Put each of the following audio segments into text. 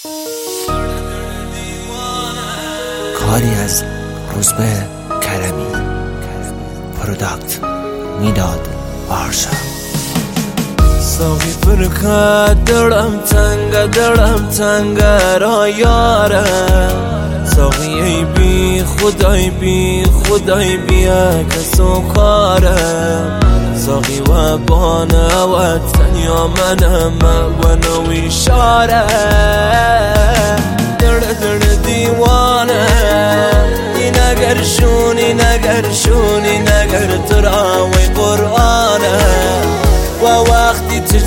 کاری از روزبه کرمی، پروداکت میداد بارشا. ساقی فرکت دلم تنگه را یاره، ساقی ای بی خدای بیا کسو کاره، ساقی و بانه و تنیا منم و نوی شاره، دل دیوانه این اگر شونی نگر تراوی قرآنه، و وقتی تو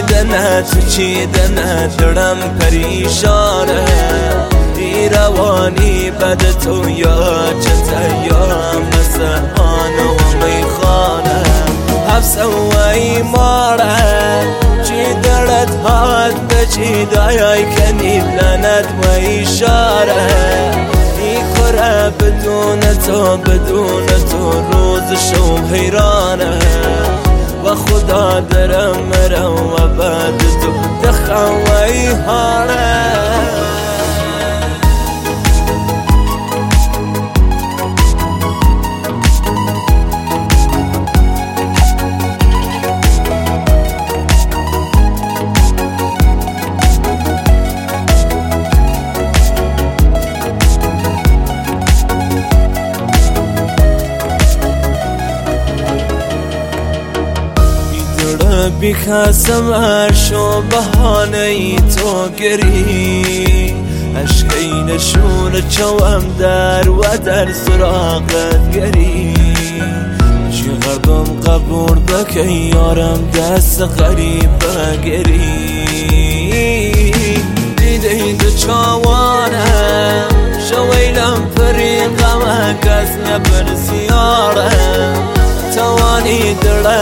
چیدنه دلم پریشانه، ای روانی بد تو یا چه یا مسحانه و میخانه، حفظه و ایماره چی دلت هات به چی دایای کنی لنت و اشاره، ای کره بدون تو روز شو حیرانه، و خدا درم مرم و بعد تو دخوایی هانه. بیخستم عرشو بهانه ای تو گری، عشقی نشون چوام در سراغت گری، چقدرم قبول بکن یارم دست غریب بگری، دیده چوانم شویلم پری غمه کس نبرسیارم، توانی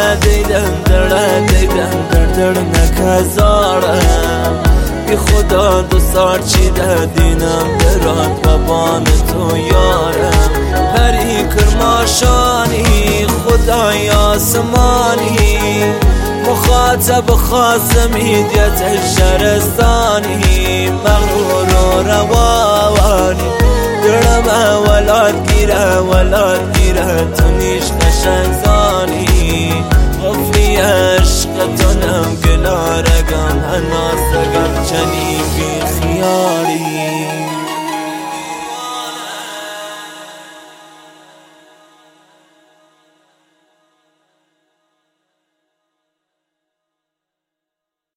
دل نکزارم، بی خدا دو سار چی دینم برات و بان تو یارم، پری کرماشانی خدای آسمانی، مخاطب خاصمی دیت شرستانی، مغرور و روانی دلم ولاد گیره تو نیش قشنگ زانی، غفلی عشقتونم گلارگم هناسگم چنی بی خیالی.